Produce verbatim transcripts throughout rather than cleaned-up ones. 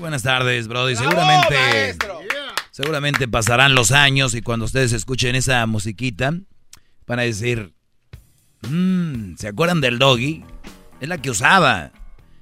Buenas tardes, Brody. Seguramente, seguramente pasarán los años y cuando ustedes escuchen esa musiquita van a decir, mmm, ¿se acuerdan del Doggy? Es la que usaba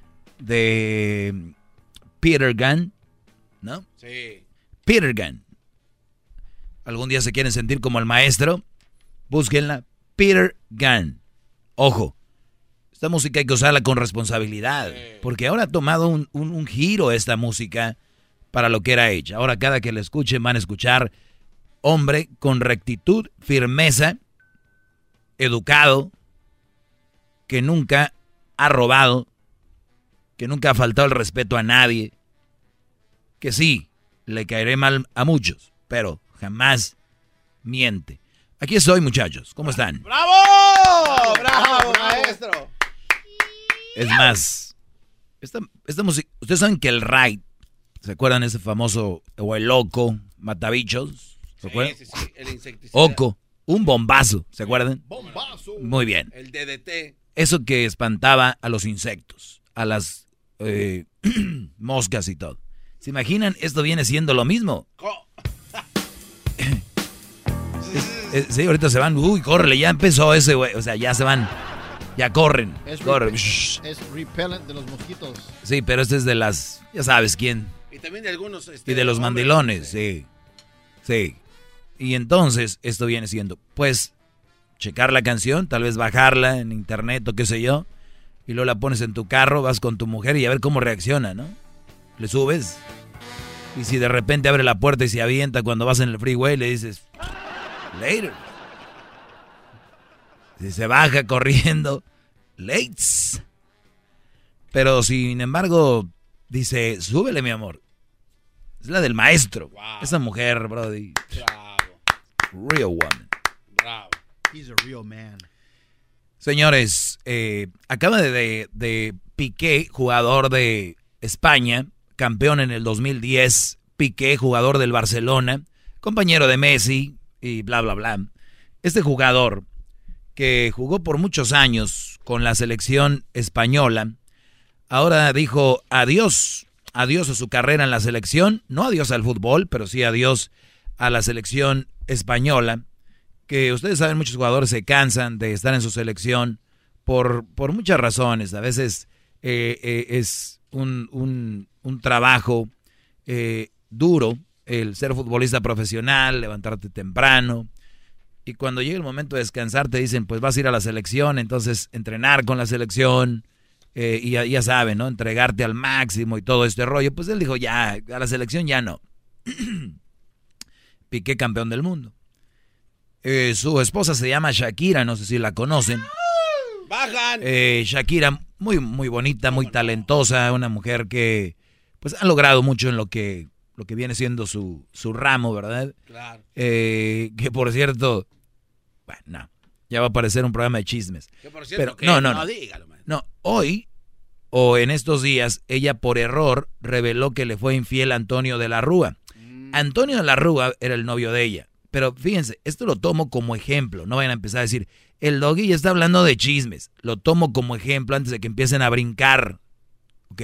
de Peter Gunn, ¿no? Sí. Peter Gunn. ¿Algún día se quieren sentir como el maestro? Búsquenla. Peter Gunn. Ojo, esta música hay que usarla con responsabilidad, porque ahora ha tomado un, un, un giro esta música para lo que era hecha. Ahora cada que la escuchen van a escuchar hombre con rectitud, firmeza, educado, que nunca ha robado, que nunca ha faltado el respeto a nadie, que sí, le caeré mal a muchos, pero jamás miente. Aquí estoy, muchachos. ¿Cómo están? ¡Bravo! ¡Bravo, maestro! Es más, esta, esta música... Ustedes saben que el Raid, ¿se acuerdan ese famoso, o el Oco, matabichos? ¿Se acuerdan? Sí, sí, sí, el insecticida. Oco, un bombazo, ¿se acuerdan? ¡Bombazo! Muy bien. El D D T. Eso que espantaba a los insectos, a las eh, moscas y todo. ¿Se imaginan? Esto viene siendo lo mismo. Co- Es- es- sí, ahorita se van, uy, córrele, ya empezó ese güey, o sea, ya se van, ya corren, Es, corren. repel- Shh. es repellent de los mosquitos. Sí, pero este es de las, ya sabes quién, Y también de algunos... Este, y de los hombres, mandilones, este, sí, sí. Y entonces, esto viene siendo, pues, checar la canción, tal vez bajarla en internet o qué sé yo, y luego la pones en tu carro, vas con tu mujer y a ver cómo reacciona, ¿no? Le subes, y si de repente abre la puerta y se avienta cuando vas en el freeway, le dices... Later. Si se baja corriendo, lates. Pero sin embargo, dice, súbele, mi amor. Es la del maestro. Wow. Esa mujer, brody. Bravo, Real woman. bravo. He's a real man. Señores, eh, acaba de, de, de Piqué, jugador de España, campeón en el dos mil diez. Piqué, jugador del Barcelona, compañero de Messi y bla, bla, bla. Este jugador que jugó por muchos años con la selección española, ahora dijo adiós, adiós a su carrera en la selección, no adiós al fútbol, pero sí adiós a la selección española, que ustedes saben, muchos jugadores se cansan de estar en su selección por, por muchas razones. A veces eh, eh, es un, un, un trabajo eh, duro el ser futbolista profesional, levantarte temprano, y cuando llega el momento de descansar te dicen, pues vas a ir a la selección, entonces entrenar con la selección, eh, y ya, ya saben, ¿no? Entregarte al máximo y todo este rollo. Pues él dijo, ya, a la selección ya no. Piqué campeón del mundo. Eh, su esposa se llama Shakira, no sé si la conocen. ¡Bajan! Eh, Shakira, muy, muy bonita, muy talentosa, una mujer que pues ha logrado mucho en lo que, lo que viene siendo su, su ramo, ¿verdad? Claro. Eh, que por cierto, bueno, no, ya va a aparecer un programa de chismes. Que por cierto, Pero, que no, no, no. dígalo, man. No, hoy o en estos días, ella por error reveló que le fue infiel a Antonio de la Rúa. Mm. Antonio de la Rúa era el novio de ella. Pero fíjense, esto lo tomo como ejemplo. No vayan a empezar a decir, el Doggy ya está hablando de chismes. Lo tomo como ejemplo antes de que empiecen a brincar. ¿Ok?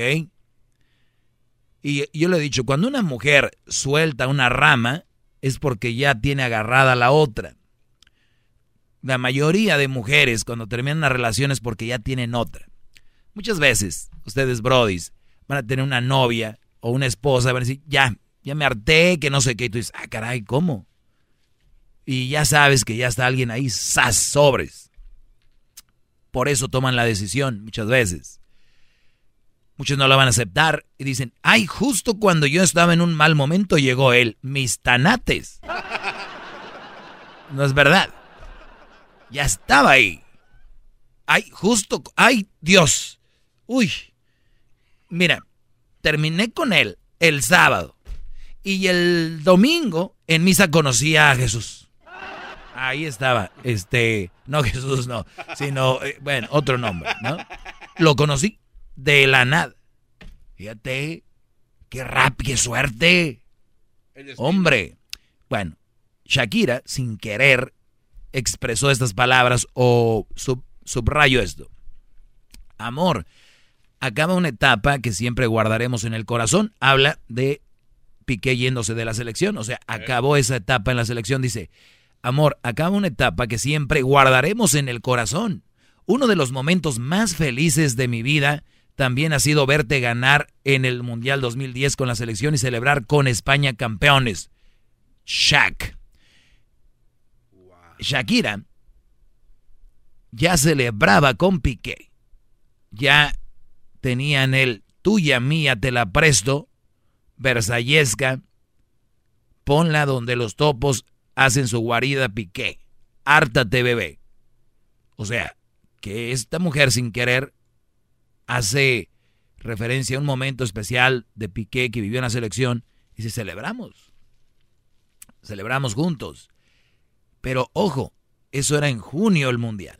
Y yo le he dicho, cuando una mujer suelta una rama, es porque ya tiene agarrada a la otra. La mayoría de mujeres cuando terminan una relación es porque ya tienen otra. Muchas veces, ustedes brodis, van a tener una novia o una esposa, van a decir, ya, ya me harté, que no sé qué. Y tú dices, ah, caray, ¿cómo? Y ya sabes que ya está alguien ahí, ¡zas! Sobres. Por eso toman la decisión muchas veces. Muchos no la van a aceptar y dicen, ay, justo cuando yo estaba en un mal momento llegó él, mis tanates. No es verdad. Ya estaba ahí. Ay, justo, ay, Dios. Uy, mira, terminé con él el sábado y el domingo en misa conocí a Jesús. Ahí estaba, este, no Jesús, no, sino, eh, bueno, otro nombre, ¿no? Lo conocí de la nada. Fíjate, qué rap, qué suerte. Hombre, bueno, Shakira, sin querer, expresó estas palabras o sub, subrayo esto. Amor, acaba una etapa que siempre guardaremos en el corazón. Habla de Piqué yéndose de la selección, o sea, acabó esa etapa en la selección. Dice, amor, acaba una etapa que siempre guardaremos en el corazón. Uno de los momentos más felices de mi vida también ha sido verte ganar en el Mundial dos mil diez con la selección y celebrar con España campeones. Shaq. Shakira ya celebraba con Piqué. Ya tenían el tuya, mía, te la presto, versallesca, ponla donde los topos hacen su guarida, Piqué. Hártate, bebé. O sea, que esta mujer sin querer hace referencia a un momento especial de Piqué que vivió en la selección y se celebramos. Celebramos juntos. Pero ojo, eso era en junio el Mundial.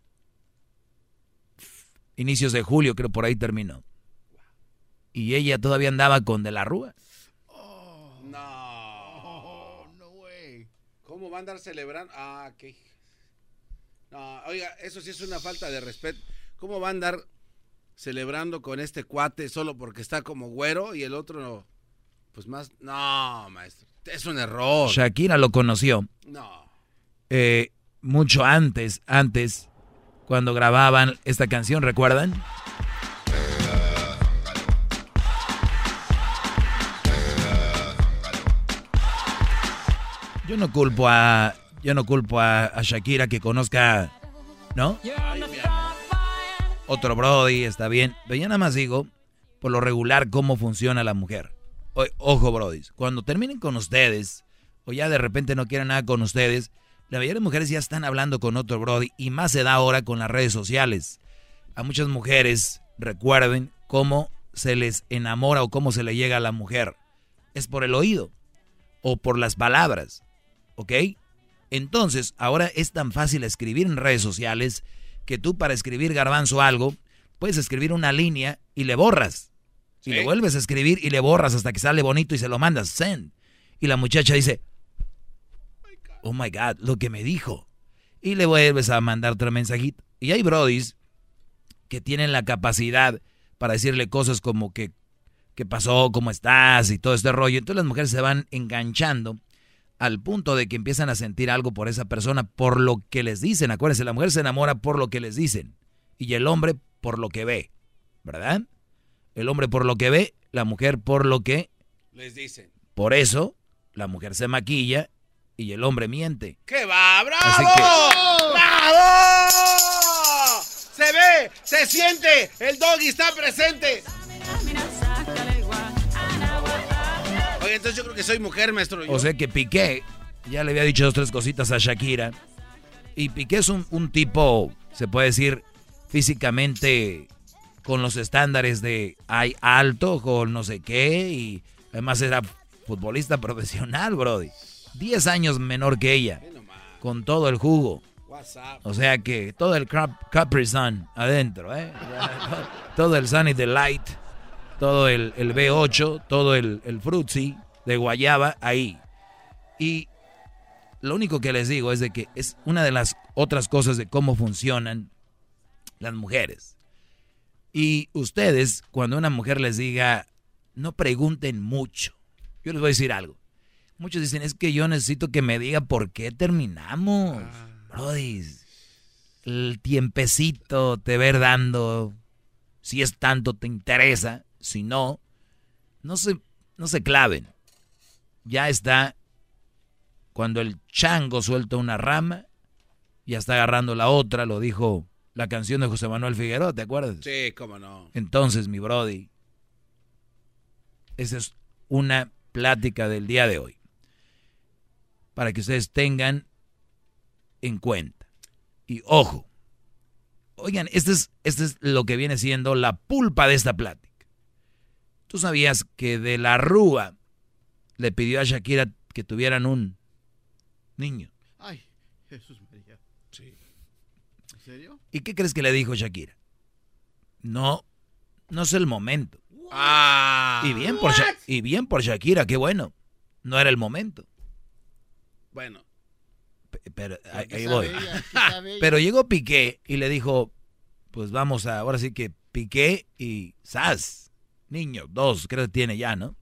Inicios de julio, creo, por ahí terminó. Y ella todavía andaba con De la Rúa. Oh, no. Oh, no way. ¿Cómo va a andar celebrando? Ah, qué. No, oiga, eso sí es una falta de respeto. ¿Cómo va a andar celebrando con este cuate solo porque está como güero y el otro, pues más? No, maestro, es un error. Shakira lo conoció. No. Eh, mucho antes, antes, cuando grababan esta canción, ¿recuerdan? Yo no culpo a, yo no culpo a, a Shakira que conozca, ¿no? Ay, Otro Brody, está bien. Pero yo nada más digo, por lo regular, cómo funciona la mujer. O, ojo, Brody, cuando terminen con ustedes, o ya de repente no quieren nada con ustedes, la mayoría de mujeres ya están hablando con otro Brody, y más se da ahora con las redes sociales. A muchas mujeres, recuerden cómo se les enamora o cómo se le llega a la mujer. Es por el oído, o por las palabras, ¿ok? Entonces, ahora es tan fácil escribir en redes sociales que tú para escribir, Garbanzo, algo, puedes escribir una línea y le borras. Y ¿Sí? le vuelves a escribir y le borras hasta que sale bonito y se lo mandas, send. Y la muchacha dice, oh my God, lo que me dijo. Y le vuelves a mandar otro mensajito. Y hay brodis que tienen la capacidad para decirle cosas como que, ¿qué pasó? ¿Cómo estás? Y todo este rollo. Entonces las mujeres se van enganchando al punto de que empiezan a sentir algo por esa persona, por lo que les dicen. Acuérdense, la mujer se enamora por lo que les dicen. Y el hombre por lo que ve, ¿verdad? El hombre por lo que ve, la mujer por lo que... les dicen. Por eso, la mujer se maquilla y el hombre miente. ¡Qué va! ¡Bravo! Así que- ¡Bravo! Se ve, se siente, el doggy está presente. Oye, entonces yo creo que soy mujer, maestro. Yo. O sea que Piqué, ya le había dicho dos, tres cositas a Shakira. Y Piqué es un, un tipo, se puede decir, físicamente con los estándares de hay alto, con no sé qué. Y además era futbolista profesional, brody. Diez años menor que ella, Ve nomás. con todo el jugo. WhatsApp. O sea que todo el Cap- Capri Sun adentro, ¿eh? Todo el Sunny Delight, todo el, el B ocho, todo el, el Fruitsy de guayaba ahí. Y lo único que les digo es de que es una de las otras cosas de cómo funcionan las mujeres. Y ustedes, cuando una mujer les diga, no pregunten mucho. Yo les voy a decir algo. Muchos dicen, es que yo necesito que me diga por qué terminamos. Ah. Brody, el tiempecito te ver dando, si es tanto te interesa, si no, no se, no se claven. Ya está, cuando el chango suelta una rama, ya está agarrando la otra, lo dijo la canción de José Manuel Figueroa, ¿te acuerdas? Sí, cómo no. Entonces, mi brody, esa es una plática del día de hoy, para que ustedes tengan en cuenta. Y ojo, oigan, este es, este es lo que viene siendo la pulpa de esta plática. ¿Tú sabías que De la Rúa le pidió a Shakira que tuvieran un niño? Ay, Jesús María. Sí. ¿En serio? ¿Y qué crees que le dijo Shakira? No, no es el momento. Ah. Y bien por, Sha- y bien por Shakira, qué bueno. No era el momento. Bueno. P- Pero ahí, ¿Qué ahí sabe voy. ella? ¿Qué sabe ella? Pero llegó Piqué y le dijo, pues vamos a, ahora sí que Piqué y ¡zas! Niño, dos, creo que tiene ya, ¿no?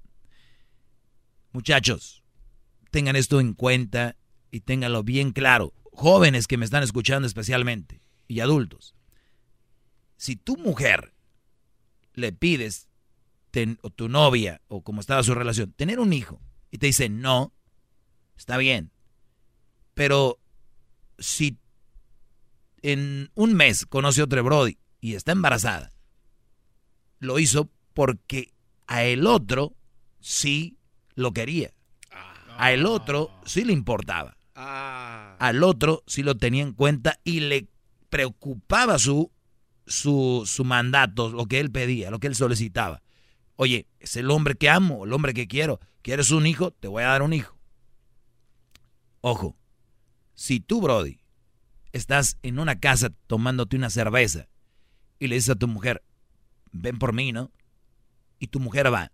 Muchachos, tengan esto en cuenta y ténganlo bien claro. Jóvenes que me están escuchando especialmente y adultos. Si tu mujer le pides, ten, o tu novia, o como estaba su relación, tener un hijo, y te dice no, está bien. Pero si en un mes conoce a otro brody y está embarazada, lo hizo porque a el otro sí lo quería. A el otro sí le importaba. Al otro sí lo tenía en cuenta y le preocupaba su, su, su mandato, lo que él pedía, lo que él solicitaba. Oye, es el hombre que amo, el hombre que quiero. ¿Quieres un hijo? Te voy a dar un hijo. Ojo, si tú, brody, estás en una casa tomándote una cerveza y le dices a tu mujer, ven por mí, ¿no? Y tu mujer va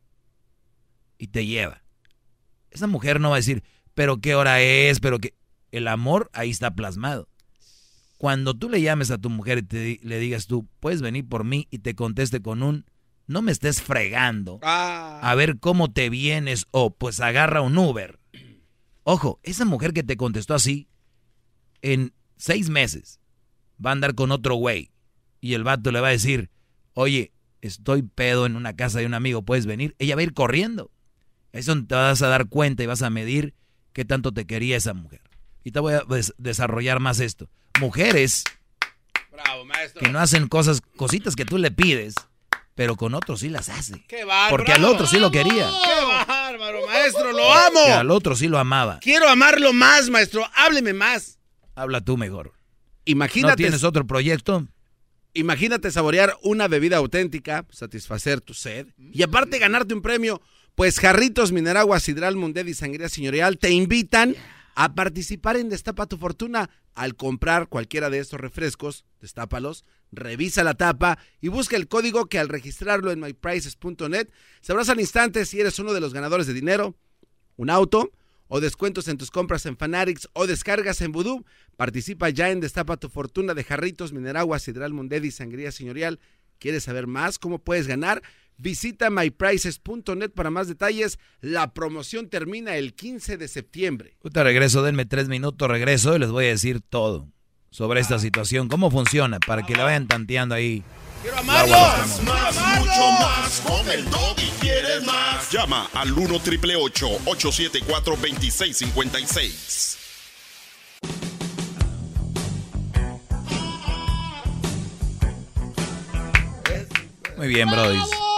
y te lleva. Esa mujer no va a decir, pero qué hora es, pero que... El amor ahí está plasmado. Cuando tú le llames a tu mujer y te, le digas tú, puedes venir por mí, y te conteste con un, no me estés fregando, ah. a ver cómo te vienes, o pues agarra un Uber. Ojo, esa mujer que te contestó así, en seis meses va a andar con otro güey, y el vato le va a decir, oye, estoy pedo en una casa de un amigo, ¿puedes venir? Ella va a ir corriendo. Eso te vas a dar cuenta y vas a medir qué tanto te quería esa mujer. Y te voy a des- desarrollar más esto. Mujeres Bravo, maestro. que no hacen cosas, cositas que tú le pides, pero con otros sí las hace. ¡Qué bárbaro! Porque al otro sí lo quería. ¡Qué bárbaro, maestro! ¡Lo amo! Que al otro sí lo amaba. Quiero amarlo más, maestro. Hábleme más. Habla tú mejor. Imagínate. ¿No tienes otro proyecto? Imagínate saborear una bebida auténtica, satisfacer tu sed y aparte ganarte un premio. Pues Jarritos, Mineragua, Sidral, Mundet y Sangría Señorial te invitan a participar en Destapa tu Fortuna. Al comprar cualquiera de estos refrescos, destápalos, revisa la tapa y busca el código que al registrarlo en my prices punto net sabrás al instante si eres uno de los ganadores de dinero, un auto o descuentos en tus compras en Fanatics o descargas en Voodoo. Participa ya en Destapa tu Fortuna de Jarritos, Mineragua, Sidral, Mundet y Sangría Señorial. ¿Quieres saber más cómo puedes ganar? Visita my prices punto net para más detalles. La promoción termina el quince de septiembre. Ahorita regreso, denme tres minutos, regreso y les voy a decir todo sobre esta situación, cómo funciona, para que la vayan tanteando ahí. ¡Quiero amarlo! Más, más, mucho más. Con el Doggy quieres más. Llama al uno triple ocho, ocho siete cuatro, dos seis cinco seis. Muy bien, brody.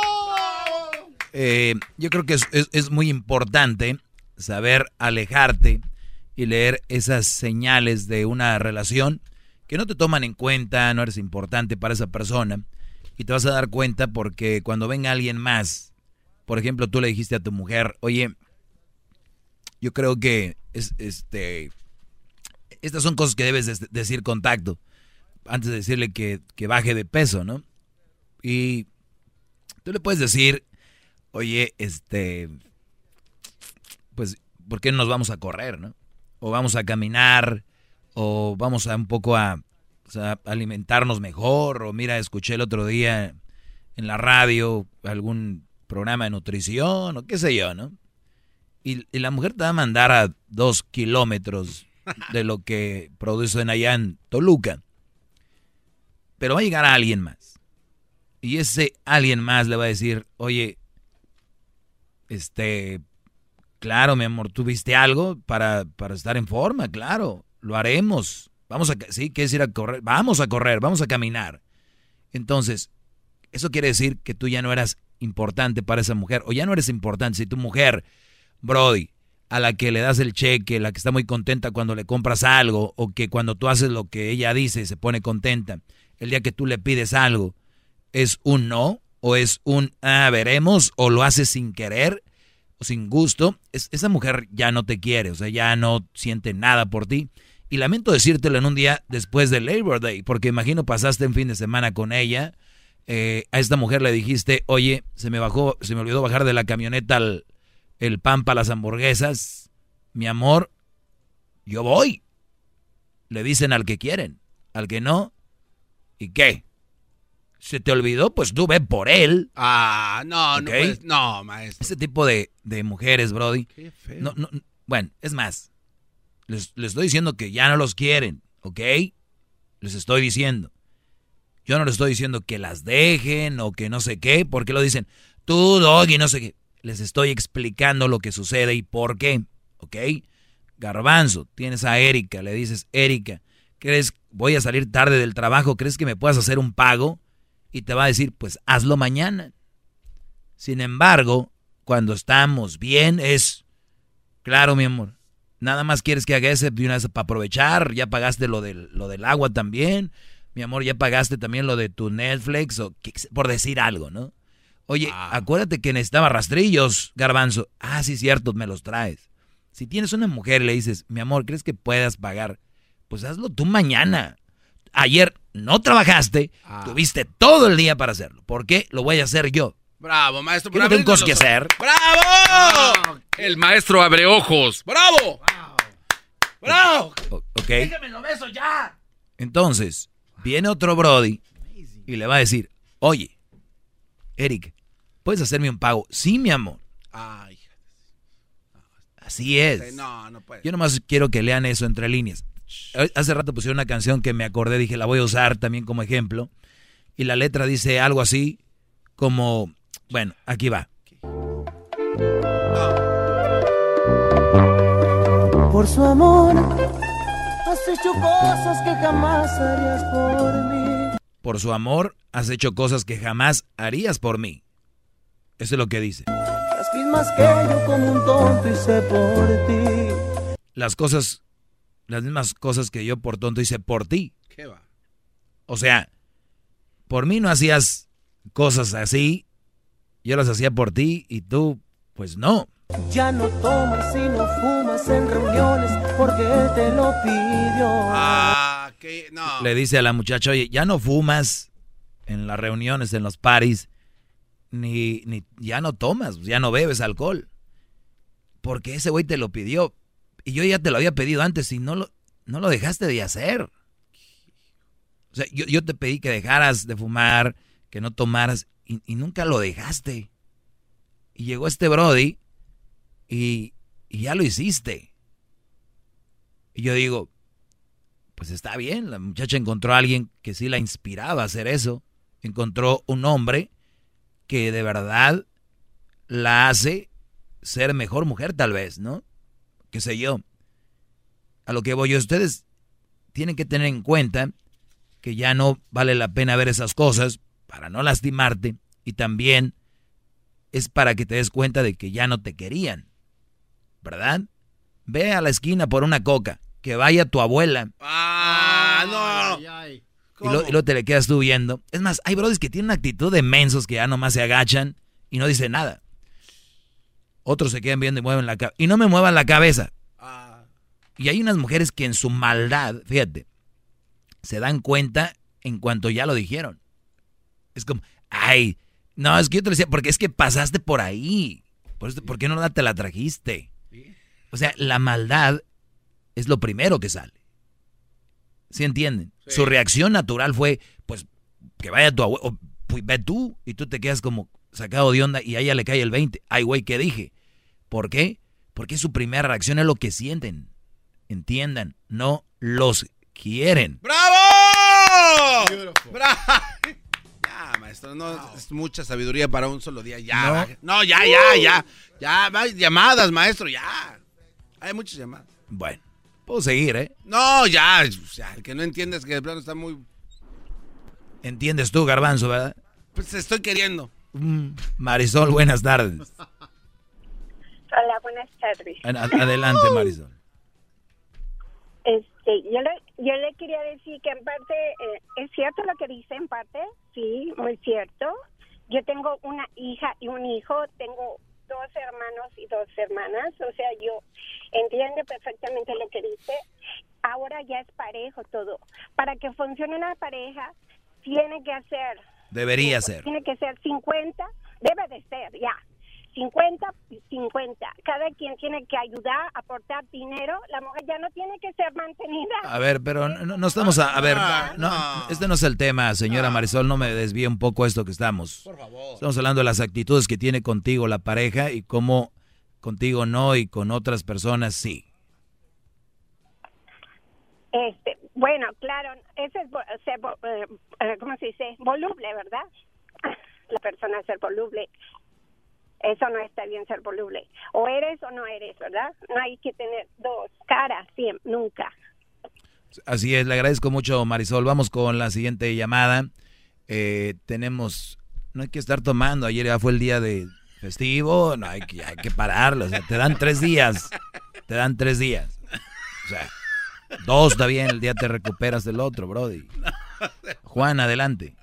Eh, yo creo que es, es, es muy importante saber alejarte y leer esas señales de una relación que no te toman en cuenta, no eres importante para esa persona, y te vas a dar cuenta porque cuando venga alguien más, por ejemplo, tú le dijiste a tu mujer, oye, yo creo que es, este, estas son cosas que debes de decir con tacto antes de decirle que, que baje de peso, ¿no? Y tú le puedes decir, oye, este, pues, ¿por qué no nos vamos a correr, no? O vamos a caminar, o vamos a un poco a, o sea, alimentarnos mejor, o mira, escuché el otro día en la radio algún programa de nutrición, o qué sé yo, ¿no? Y, y la mujer te va a mandar a dos kilómetros de lo que producen allá en Toluca. Pero va a llegar a alguien más. Y ese alguien más le va a decir, oye, este, claro, mi amor, ¿tú viste algo para, para estar en forma? Claro, lo haremos. Vamos a, sí, ¿quieres ir a correr? Vamos a correr, vamos a caminar. Entonces, eso quiere decir que tú ya no eras importante para esa mujer, o ya no eres importante. Si tu mujer, brody, a la que le das el cheque, la que está muy contenta cuando le compras algo, o que cuando tú haces lo que ella dice se pone contenta, el día que tú le pides algo, ¿es un no? ¿O es un, ah, veremos? ¿O lo haces sin querer? ¿O sin gusto? Es, esa mujer ya no te quiere, o sea, ya no siente nada por ti. Y lamento decírtelo en un día después del Labor Day, porque imagino pasaste un fin de semana con ella, eh, a esta mujer le dijiste, oye, se me bajó, se me olvidó bajar de la camioneta el, el pan para las hamburguesas, mi amor, yo voy. Le dicen al que quieren, al que no, ¿y qué? se te olvidó, pues tú ve por él. Ah, no, no, ¿Ok? puedes- no, maestro. Ese tipo de, de mujeres, Brody. Qué feo. No, no, bueno, es más, les, les estoy diciendo que ya no los quieren, ¿ok? Les estoy diciendo. Yo no les estoy diciendo que las dejen o que no sé qué, porque lo dicen, tú, Doggy, no sé qué. Les estoy explicando lo que sucede y por qué, ¿ok? Garbanzo, tienes a Erika, le dices, Erika, ¿crees, voy a salir tarde del trabajo, ¿crees que me puedas hacer un pago? Y te va a decir, pues hazlo mañana. Sin embargo, cuando estamos bien es, claro, mi amor, nada más quieres que haga ese de una vez para aprovechar, ya pagaste lo del, lo del agua también, mi amor, ya pagaste también lo de tu Netflix, o que- por decir algo, ¿no? Oye, Ah. acuérdate que necesitaba rastrillos, Garbanzo. Ah, sí, cierto, me los traes. Si tienes una mujer y le dices, mi amor, ¿crees que puedas pagar? Pues hazlo tú mañana. Ayer no trabajaste, Ah. tuviste todo el día para hacerlo. ¿Por qué? Lo voy a hacer yo. Bravo, maestro. ¿Qué no tengo cosas que hacer? ¡Bravo! El maestro abre ojos. ¡Bravo! ¡Bravo! O- ¿Ok? ¡Déjame lo beso ya! Entonces, viene otro Brody y le va a decir, oye, Eric, ¿puedes hacerme un pago? Sí, mi amor. Ay, Así es. no, no puede. Yo nomás quiero que lean eso entre líneas. Hace rato pusieron una canción que me acordé, dije, la voy a usar también como ejemplo. Y la letra dice algo así como, bueno, aquí va. Por su amor, has hecho cosas que jamás harías por mí. Por su amor, has hecho cosas que jamás harías por mí. Eso es lo que dice. Las mismas que yo como un tonto hice por ti. Las cosas, las mismas cosas que yo por tonto hice por ti. ¿Qué va? O sea, por mí no hacías cosas así, yo las hacía por ti y tú, pues no. Ya no tomas y no fumas en reuniones porque él te lo pidió. Ah, que no. Le dice a la muchacha, oye, ya no fumas en las reuniones, en los parties, ni, ni ya no tomas, ya no bebes alcohol. Porque ese güey te lo pidió. Y yo ya te lo había pedido antes y no lo, no lo dejaste de hacer. O sea, yo, yo te pedí que dejaras de fumar, que no tomaras, y, y nunca lo dejaste. Y llegó este Brody y, y ya lo hiciste. Y yo digo, pues está bien, la muchacha encontró a alguien que sí la inspiraba a hacer eso. Encontró un hombre que de verdad la hace ser mejor mujer tal vez, ¿no? Qué sé yo. A lo que voy yo, ustedes tienen que tener en cuenta que ya no vale la pena ver esas cosas para no lastimarte y también es para que te des cuenta de que ya no te querían, ¿verdad? Ve a la esquina por una coca, que vaya tu abuela Ah, no. Ay, ay. y luego, y luego te le quedas tú viendo. Es más, hay brodis que tienen una actitud de mensos que ya nomás se agachan y no dicen nada. Otros se quedan viendo y mueven la cabeza. Y no me muevan la cabeza. Ah, Y hay unas mujeres que en su maldad, fíjate, se dan cuenta en cuanto ya lo dijeron. Es como, ay, no, es que yo te lo decía, porque es que pasaste por ahí. Por, eso, ¿por qué no te la trajiste? O sea, la maldad es lo primero que sale. ¿Sí entienden? Sí. Su reacción natural fue, pues, que vaya tu abuelo, o, pues, ve tú, y tú te quedas como sacado de onda y a ella le cae el veinte. Ay, güey, ¿qué dije? ¿Por qué? Porque su primera reacción es lo que sienten. Entiendan, no los quieren. ¡bravo! Beautiful. ¡Bravo! Ya, maestro, no es mucha sabiduría para un solo día. Ya, No. baje. no, ya, ya, ya. Ya, hay llamadas, maestro, ya. Hay muchas llamadas. Bueno, puedo seguir, ¿eh? No, ya, ya, el que no entiende es que de plano está muy... Entiendes tú, Garbanzo, ¿verdad? Pues estoy queriendo. Mm, Marisol, buenas tardes. Hola, buenas tardes. Ad- Adelante, Marisol. Este, yo le, yo le quería decir que en parte, eh, es cierto lo que dice en parte, sí, muy cierto. Yo tengo una hija y un hijo, tengo dos hermanos y dos hermanas, o sea, yo entiendo perfectamente lo que dice. Ahora ya es parejo todo. Para que funcione una pareja, tiene que hacer... Debería ser. Tiene que ser cincuenta, debe de ser, ya. cincuenta cincuenta. Cada quien tiene que ayudar, aportar dinero. La mujer ya no tiene que ser mantenida. A ver, pero no, no estamos a... A ver, no, este no es el tema, señora Marisol, no me desvíe un poco esto que estamos. Por favor. Estamos hablando de las actitudes que tiene contigo la pareja y cómo contigo no y con otras personas sí. Este, bueno, claro, ese es, ser, eh, ¿cómo se dice? Voluble, ¿verdad? La persona ser voluble. Eso no está bien, ser voluble. O eres o no eres, ¿verdad? No hay que tener dos caras, siempre, nunca. Así es, le agradezco mucho, Marisol. Vamos con la siguiente llamada. Eh, tenemos, no hay que estar tomando, ayer ya fue el día de festivo, no hay que, hay que pararlo, o sea, te dan tres días, te dan tres días. O sea, dos está bien, el día te recuperas del otro, brody. Juan, adelante.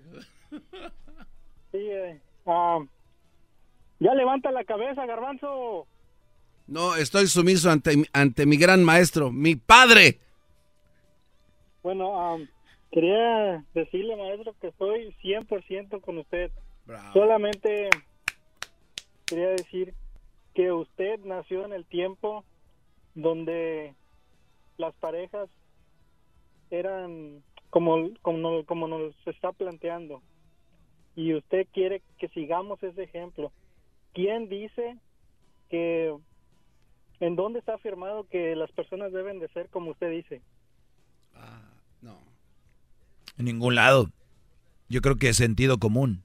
Sí, eh, um, ya levanta la cabeza, Garbanzo. No, estoy sumiso ante, ante mi gran maestro, mi padre. Bueno, um, quería decirle, maestro, que estoy cien por ciento con usted. Bravo. Solamente quería decir que usted nació en el tiempo donde las parejas eran como, como, como nos está planteando. Y usted quiere que sigamos ese ejemplo. ¿Quién dice que, en dónde está afirmado que las personas deben de ser como usted dice? Ah, no. En ningún lado. Yo creo que es sentido común.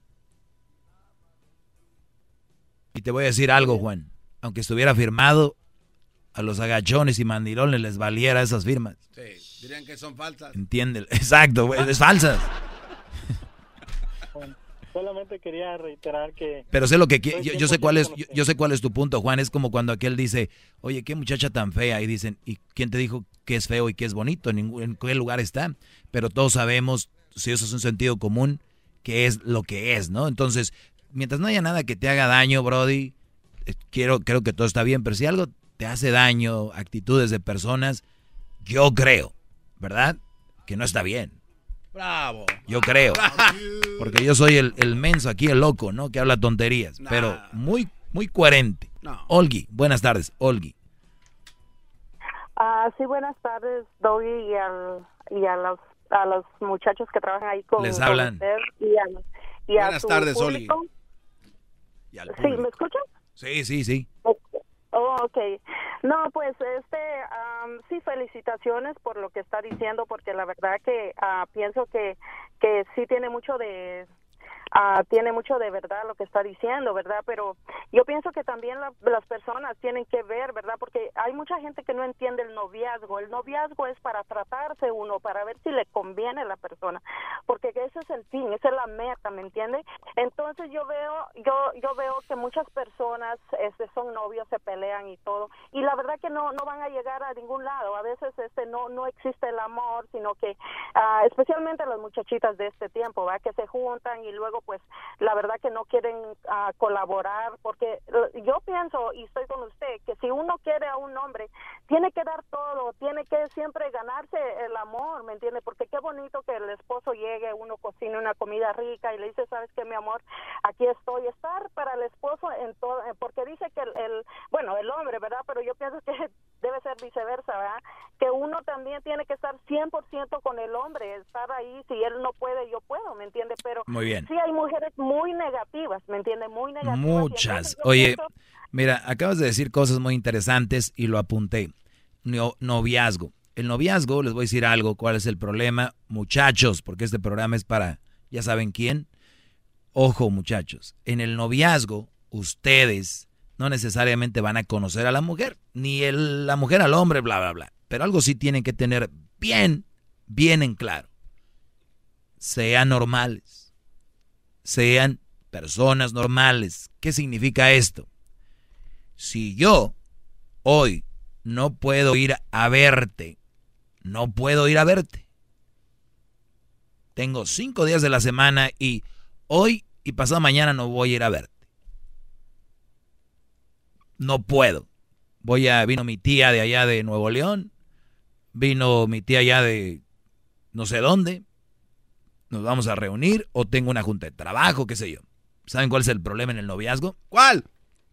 Y te voy a decir algo, Juan. Aunque estuviera firmado, a los agachones y mandilones les valiera esas firmas. Sí, dirían que son falsas. Entiende, exacto, güey, es falsas. Bueno, solamente quería reiterar que... Pero sé lo que yo, yo sé cuál es yo, yo sé cuál es tu punto, Juan. Es como cuando aquel dice, oye, qué muchacha tan fea. Y dicen, ¿y quién te dijo que es feo y que es bonito? ¿En, ningún, en qué lugar está? Pero todos sabemos, si eso es un sentido común, que es lo que es, ¿no? Entonces, mientras no haya nada que te haga daño, brody, quiero, creo que todo está bien. Pero si algo te hace daño, actitudes de personas, yo creo, ¿verdad? Que no está bien. Bravo. Yo creo. Porque yo soy el, el menso aquí, el loco, ¿no? Que habla tonterías. Nah. Pero muy, muy coherente. No. Olgi, buenas tardes, Olgi. Uh, sí, buenas tardes, Doggy, y, al, y a, los, a los muchachos que trabajan ahí con, Les con hablan. usted. Y a, y a Buenas su tardes, público. Olgi. Y al Sí, público. ¿me escuchan? Sí, sí, sí. Oh, ok. No, pues, este, um, sí, felicitaciones por lo que está diciendo, porque la verdad que uh, pienso que, que sí tiene mucho de... Uh, tiene mucho de verdad lo que está diciendo, ¿verdad? Pero yo pienso que también la, las personas tienen que ver, ¿verdad? Porque hay mucha gente que no entiende el noviazgo. El noviazgo es para tratarse uno, para ver si le conviene a la persona, porque ese es el fin, esa es la meta, ¿me entiende? Entonces yo veo, yo yo veo que muchas personas este, son novios, se pelean y todo, y la verdad que no no van a llegar a ningún lado. A veces este no no existe el amor, sino que uh, especialmente las muchachitas de este tiempo, ¿verdad? Que se juntan y luego pues la verdad que no quieren uh, colaborar, porque yo pienso y estoy con usted que si uno quiere a un hombre tiene que dar todo, tiene que siempre ganarse el amor, ¿me entiende? Porque qué bonito que el esposo llegue, uno cocine una comida rica y le dice, ¿sabes qué, mi amor? Aquí estoy. Estar para el esposo en todo, porque dice que el, el bueno, el hombre, ¿verdad? Pero yo pienso que debe ser viceversa, ¿verdad? Que uno también tiene que estar cien por ciento con el hombre, estar ahí, si él no puede, yo puedo, ¿me entiende? Pero Muy bien. sí hay mujeres muy negativas, ¿me entiende? Muy negativas. Muchas. Oye, pienso... mira, acabas de decir cosas muy interesantes y lo apunté. No, noviazgo. El noviazgo, les voy a decir algo, ¿cuál es el problema? Muchachos, porque este programa es para, ya saben quién. Ojo, muchachos, en el noviazgo, ustedes no necesariamente van a conocer a la mujer, ni el, la mujer al hombre, bla, bla, bla. Pero algo sí tienen que tener bien, bien en claro. Sean normales. Sean personas normales. ¿Qué significa esto? Si yo hoy no puedo ir a verte, no puedo ir a verte. Tengo cinco días de la semana y hoy y pasado mañana no voy a ir a verte. No puedo. Voy a, vino mi tía de allá de Nuevo León, vino mi tía allá de no sé dónde, nos vamos a reunir o tengo una junta de trabajo, qué sé yo. ¿Saben cuál es el problema en el noviazgo? ¿Cuál?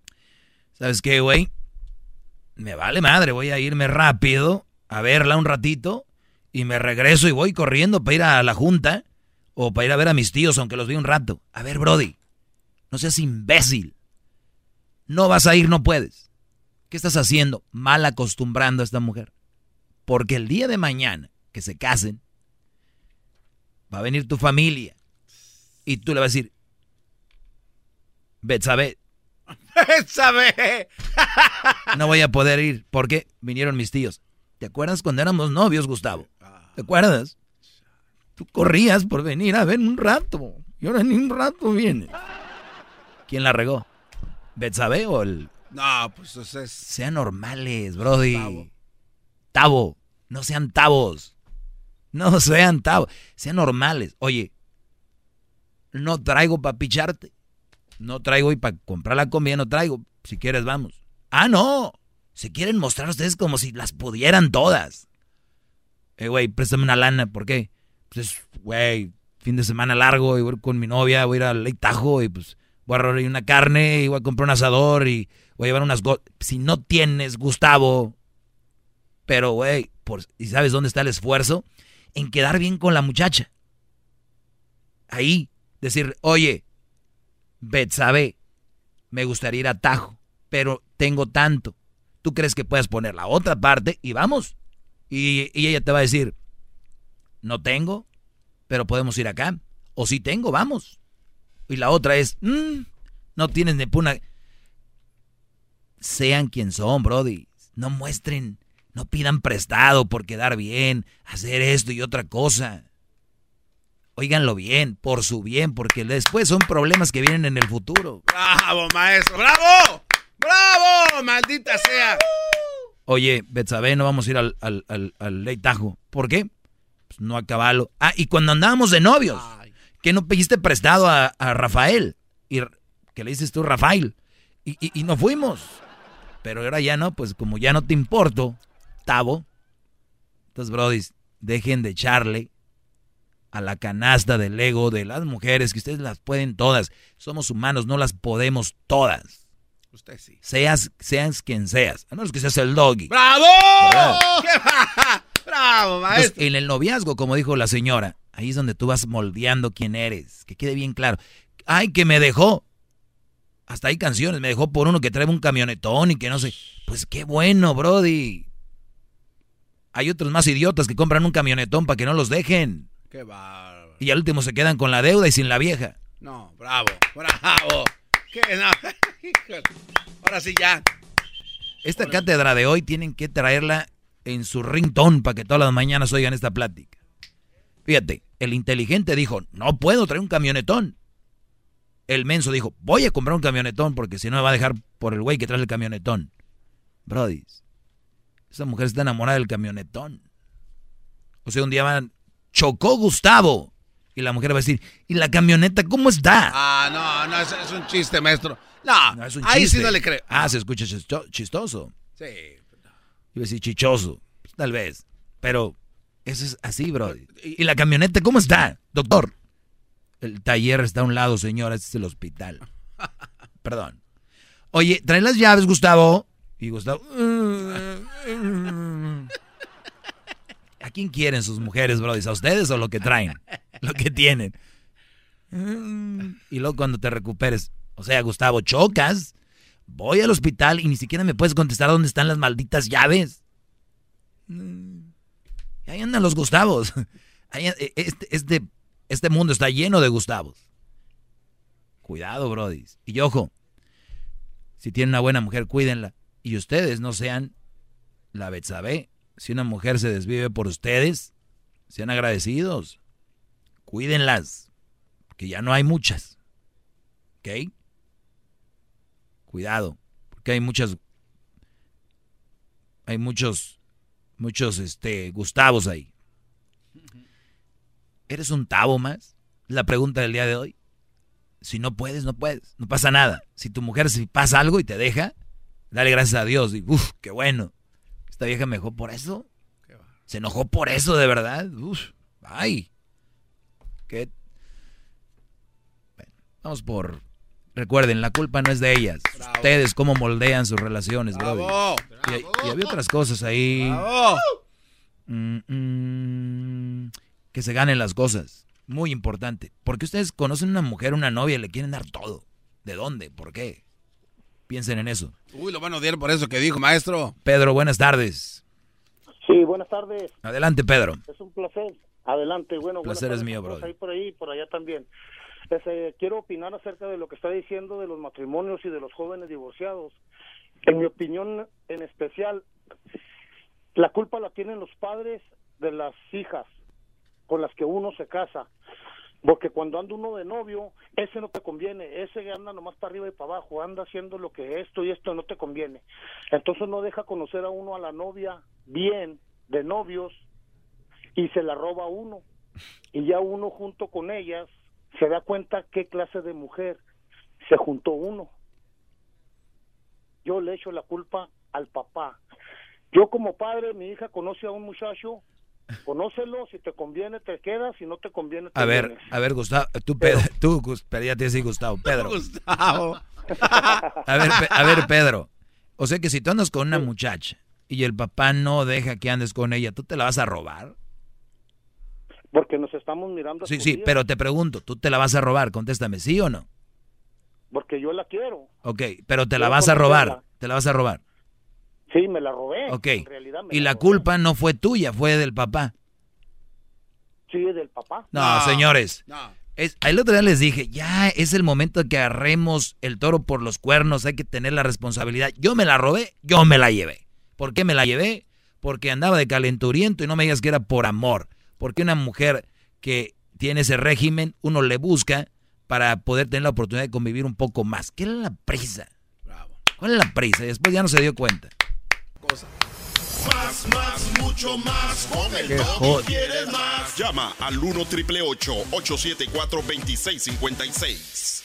¿Sabes qué, güey? Me vale madre, voy a irme rápido a verla un ratito y me regreso y voy corriendo para ir a la junta o para ir a ver a mis tíos, aunque los vi un rato. A ver, Brody, no seas imbécil. No vas a ir, no puedes. ¿Qué estás haciendo? Mal acostumbrando a esta mujer. Porque el día de mañana que se casen, va a venir tu familia y tú le vas a decir, Betsabe, Betsabe, no voy a poder ir porque vinieron mis tíos. ¿Te acuerdas cuando éramos novios, Gustavo? ¿Te acuerdas? Tú corrías por venir a ver un rato y ahora ni un rato viene. ¿Quién la regó? ¿Betsabe o el...? No, pues eso es... Sean normales, Brody. Tavo. Tavo, no sean tavos. No sean tavos, sean normales. Oye, no traigo para picharte. No traigo y para comprar la comida no traigo. Si quieres, vamos. Ah, no. Se quieren mostrar ustedes como si las pudieran todas. Eh, güey, préstame una lana. ¿Por qué? Pues, güey, fin de semana largo y voy con mi novia, voy a ir al Lake Tahoe y pues voy a agarrar una carne y voy a comprar un asador y voy a llevar unas... Go- si no tienes, Gustavo... Pero, güey, por, ¿y sabes dónde está el esfuerzo? En quedar bien con la muchacha. Ahí, decir, oye, Betsabe, me gustaría ir a Tajo, pero tengo tanto. ¿Tú crees que puedes poner la otra parte? Y vamos. Y, y ella te va a decir, no tengo, pero podemos ir acá. O si tengo, vamos. Y la otra es, mmm, no tienes ni puna. Sean quien son, brody. No muestren... No pidan prestado por quedar bien, hacer esto y otra cosa. Óiganlo bien, por su bien, porque después son problemas que vienen en el futuro. ¡Bravo, maestro! ¡Bravo! ¡Bravo! ¡Maldita sea! Oye, Betsabe, no vamos a ir al, al, al, al Lake Tahoe. ¿Por qué? Pues no a caballo. Ah, y cuando andábamos de novios, Ay. que no pediste prestado a, a Rafael. Y que le dices tú, Rafael. Y, y, y no fuimos. Pero ahora ya no, pues como ya no te importo... Tavo, entonces, brodis, dejen de echarle a la canasta del ego de las mujeres, que ustedes las pueden todas. Somos humanos, no las podemos todas. Usted sí. Seas, seas quien seas, a menos que seas el doggy. ¡Bravo! ¡Bravo, maestro! Entonces, en el noviazgo, como dijo la señora, ahí es donde tú vas moldeando quién eres, que quede bien claro. ¡Ay, que me dejó! Hasta hay canciones, me dejó por uno que trae un camionetón y que no sé. Pues qué bueno, brody. Hay otros más idiotas que compran un camionetón para que no los dejen. Qué bárbaro. Y al último se quedan con la deuda y sin la vieja. No, bravo, bravo. ¿Qué? No. Ahora sí ya. Esta Ahora... cátedra de hoy tienen que traerla en su ringtone para que todas las mañanas oigan esta plática. Fíjate, el inteligente dijo, no puedo traer un camionetón. El menso dijo, voy a comprar un camionetón porque si no me va a dejar por el güey que trae el camionetón. Brody. Esa mujer está enamorada del camionetón. O sea, un día van, chocó Gustavo. Y la mujer va a decir, ¿y la camioneta cómo está? Ah, no, no, es, es un chiste, maestro. No, no es un ahí chiste. sí no le creo. Ah, se escucha chistoso. Sí. Iba a decir chichoso, pues, tal vez. Pero eso es así, bro. ¿Y la camioneta cómo está, doctor? El taller está a un lado, señora, este es el hospital. Perdón. Oye, ¿trae las llaves, Gustavo? Y Gustavo... ¿A quién quieren sus mujeres, bro? ¿A ustedes o lo que traen? Lo que tienen. Y luego cuando te recuperes, o sea, Gustavo, chocas, voy al hospital y ni siquiera me puedes contestar dónde están las malditas llaves. Y ahí andan los Gustavos. Ahí, este, este, este mundo está lleno de Gustavos. Cuidado, brody. Y ojo, si tienen una buena mujer, cuídenla. Y ustedes no sean la Betsabe. Si una mujer se desvive por ustedes, sean agradecidos. Cuídenlas. Que ya no hay muchas. ¿Ok? Cuidado. Porque hay muchas... Hay muchos... Muchos, este, Gustavos ahí. ¿Eres un tavo más? La pregunta del día de hoy. Si no puedes, no puedes. No pasa nada. Si tu mujer, si pasa algo y te deja, dale gracias a Dios. Y, uf, qué bueno. Esta vieja me dejó por eso. Se enojó por eso, de verdad. Uf, ay. ¿Qué? Bueno, vamos por... Recuerden, la culpa no es de ellas. Bravo. ustedes cómo moldean sus relaciones, bro. Bravo. Y, y había otras cosas ahí. Bravo. Mm, mm, que se ganen las cosas. Muy importante. Porque ustedes conocen una mujer, una novia, y le quieren dar todo. ¿De dónde? ¿Por qué? Piensen en eso. Uy, lo van a odiar por eso que dijo, maestro. Pedro, buenas tardes. Sí, buenas tardes. Adelante, Pedro. Es un placer. Adelante. Bueno, El placer buenas es tardes mío, a todos brother. ahí por ahí y por allá también. Este, quiero opinar acerca de lo que está diciendo de los matrimonios y de los jóvenes divorciados. En mi opinión, en especial, la culpa la tienen los padres de las hijas con las que uno se casa. Porque cuando anda uno de novio, ese no te conviene, ese anda nomás para arriba y para abajo, anda haciendo lo que esto y esto no te conviene. Entonces no deja conocer a uno a la novia bien, de novios, y se la roba a uno. Y ya uno junto con ellas se da cuenta qué clase de mujer se juntó uno. Yo le echo la culpa al papá. Yo como padre, mi hija conoce a un muchacho, conócelo, si te conviene te quedas, si no te conviene te A ver, vienes. a ver, Gustavo, tú, Pedro, tú, Gus- pero ya te decía Gustavo, Pedro. Gustavo. A ver, Pe- a ver, Pedro. O sea que si tú andas con una muchacha y el papá no deja que andes con ella, ¿tú te la vas a robar? Porque nos estamos mirando. Sí, sí, escondidas, pero te pregunto, ¿tú te la vas a robar? Contéstame, ¿sí o no? porque yo la quiero. Ok, pero te la Quiero vas a robar, conocerla. te la vas a robar. Sí, me la robé. Ok, En realidad me y la robé. culpa no fue tuya, fue del papá. Sí, del papá. No, No, señores. no. Es, el otro día les dije, ya es el momento de que agarremos el toro por los cuernos, hay que tener la responsabilidad. Yo me la robé, yo me la llevé. ¿Por qué me la llevé? Porque andaba de calenturiento y no me digas que era por amor. Porque una mujer que tiene ese régimen, uno le busca para poder tener la oportunidad de convivir un poco más. ¿Qué era la prisa? Bravo. ¿Cuál es la prisa? Y después ya no se dio cuenta. Cosa. Más, más, mucho más. Con el Qué Doggy jod- quieres más. Llama al uno triple ocho, ocho siete cuatro, dos seis cinco seis.